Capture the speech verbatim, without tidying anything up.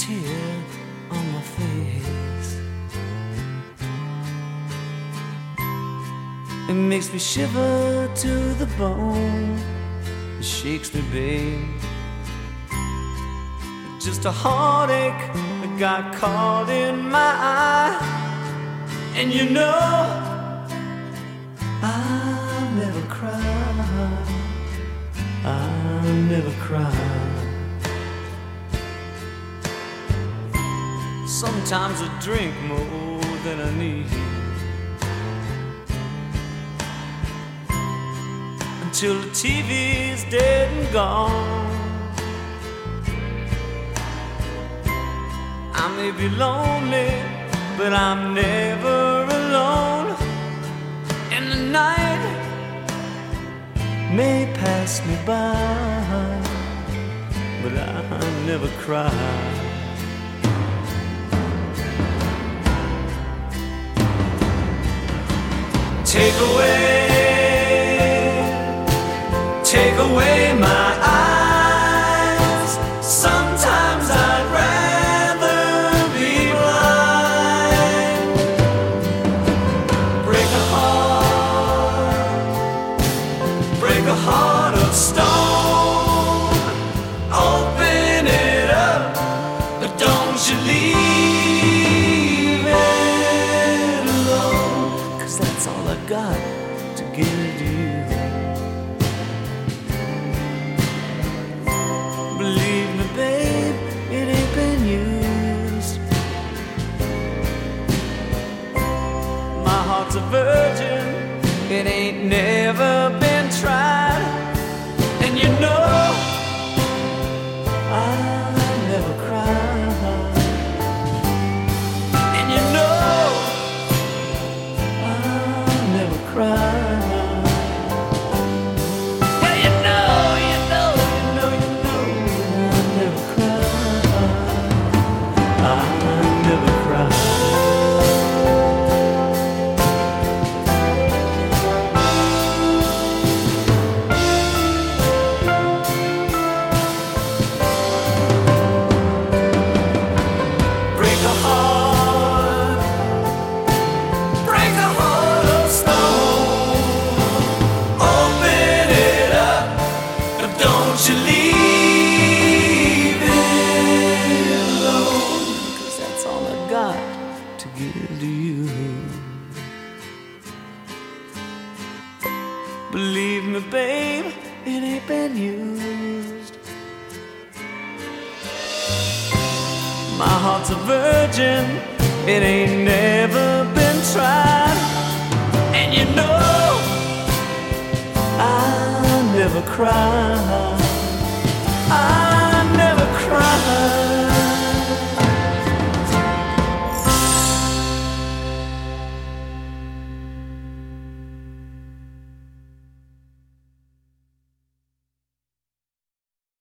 tear on my face. It makes me shiver to the bone. It shakes me, babe. Just a heartache that got caught in my eye. And you know I'll never cry. I'll never cry. Sometimes I drink more than I need, until the T V's dead and gone. I may be lonely, but I'm never alone. And the night may pass me by, but I never cry. Take away, take away my eyes. Sometimes I'd rather be blind. Break a heart, break a heart of stone. Open it up, but don't you leave it alone. 'Cause that's all I got to give to you. Believe me, babe, it ain't been used. My heart's a virgin, it ain't never been tried. And you know I'll never cry. And you know I'll never cry. Well, you know, you know, you know, you know I'll never cry. I'll never cry. Break a heart, break a heart of stone. Open it up, but don't you leave it alone. 'Cause that's all I got to give to you. Believe me, babe, it ain't been used. My heart's a virgin, it ain't never been tried. And you know I'll never cry.